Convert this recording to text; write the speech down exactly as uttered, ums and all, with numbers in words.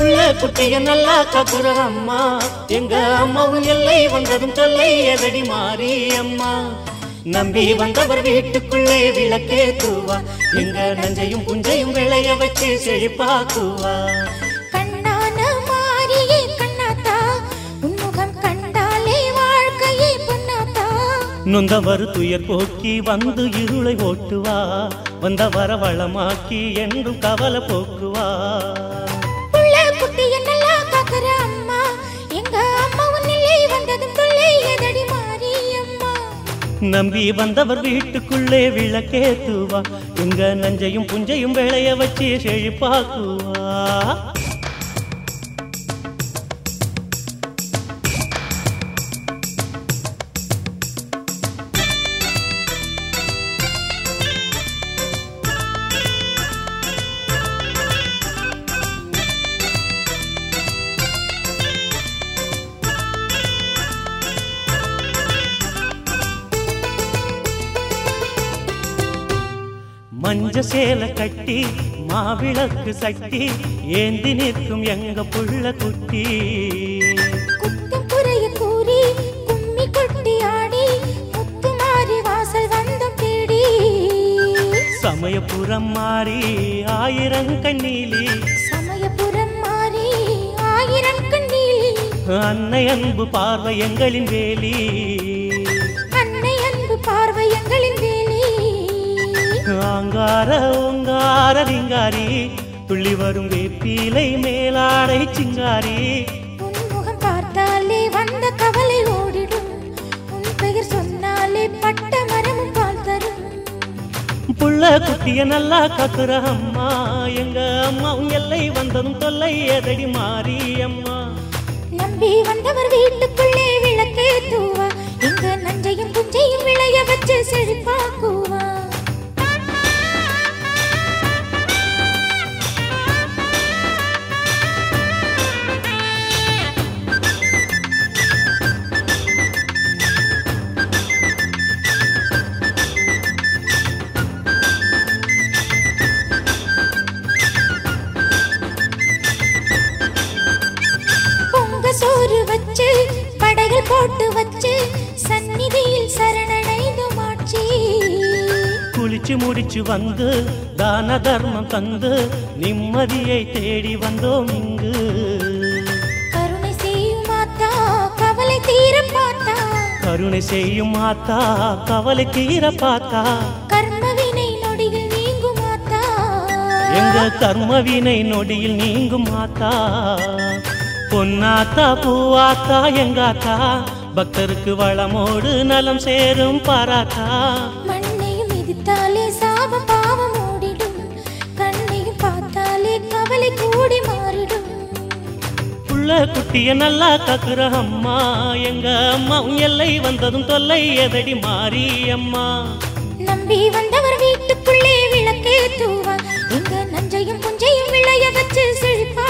குட்டிய நல்லா காக்குற அம்மா எங்க அம்மாவும் எல்லை வந்ததும் தொல்லை எதடி மாறி அம்மா நம்பி வந்தவர் வீட்டுக்குள்ளே விளக்கேத்துவா எங்க நஞ்சையும் புஞ்சையும் விளைய வச்சு செழிப்பாக்குவா கண்ணான மாரியே கண்ணாத்தா உன்முகம் கண்டாலே வாழ்க்கையே பொன்னாத்தா நொந்தவர் துயர் போக்கி வந்து இருளை ஓட்டுவா வந்தவர வளமாக்கி என்றும் கவலை போக்குவா குட்டிய நல்லா காக்குற அம்மா எங்க அம்மா உன்னிலே வந்ததும் தொல்லை எதடி மாறி அம்மா நம்பி வந்தவர் வீட்டுக்குள்ளே விளக்கேத்துவா எங்க நஞ்சையும் புஞ்சையும் விளைய வச்சு செழிப்பாக்குவா மஞ்ச சேலை கட்டி மாவிளக்கு சட்டி ஏந்தி நிற்கும் எங்க புள்ள குட்டி குத்தம் குறைய கூறி கும்மி கொட்டி ஆடி முத்து மாறி வாசல் வந்தம் தேடி சமயபுரம் மாறி ஆயிரம் கண்ணீலி சமயபுரம் மாறி ஆயிரம் கண்ணீலி அன்னை அன்பு பார்வை எங்களின் வேலி அன்னை அன்பு பார்வை எங்களின் வேலி ஆங்கார ஓங்கார ரிங்காரி துள்ளி வரும் வேப்பிலை மேலாடை சிங்காரி உன் முகம் பார்த்தாலே வந்த கவலை ஓடிடும் உன் பெயர் சொன்னாலே பட்ட மரமும் பால் தரும் புள்ள குட்டிய நல்லா காக்குற அம்மா எங்க அம்மா எல்லை வந்ததும் தொல்லை எதடி மாறி அம்மா நம்பி வந்தவர் வீட்டுக்குள்ளே விளக்கேத்துவா எங்க நஞ்சையும் புஞ்சையும் விளைய வச்சு செழிப்பாக்குவா சோறு வச்சு படைகள் போட்டு வச்சு சந்நிதியில் சரணடைந்து மாட்சி குளிச்சு முடிச்சு வந்து தான தர்மம் தந்து நிம்மதியை தேடி வந்தோம் இங்கு கருணை செய்யும் மாத்தா கவலை தீர பார்த்தா கருணை செய்யும் மாத்தா கவலை தீர பார்த்தா கர்மவினை நொடியில் நீங்கும் மாத்தா எங்க கர்மவினை நொடியில் நீங்கும் மாத்தா பொன்னாத்தா பூவாத்தா எங்காத்தா பக்தருக்கு வளமோடு நலம் சேரும் பாராத்தா மண்ணையும் மிதித்தாலே சாப பாவம் ஓடிடும் கண்ணையும் பார்த்தாலே கவலை கூடி மாறிடும் புள்ள குட்டிய நல்லா காக்குற அம்மா எங்க அம்மா எல்லை வந்ததும் தொல்லை எதடி மாறி அம்மா நம்பி வந்தவர் வீட்டுக்குள்ளே விளக்கேத்துவா எங்க நஞ்சையும் புஞ்சையும் விளைய வச்சு செழிப்பா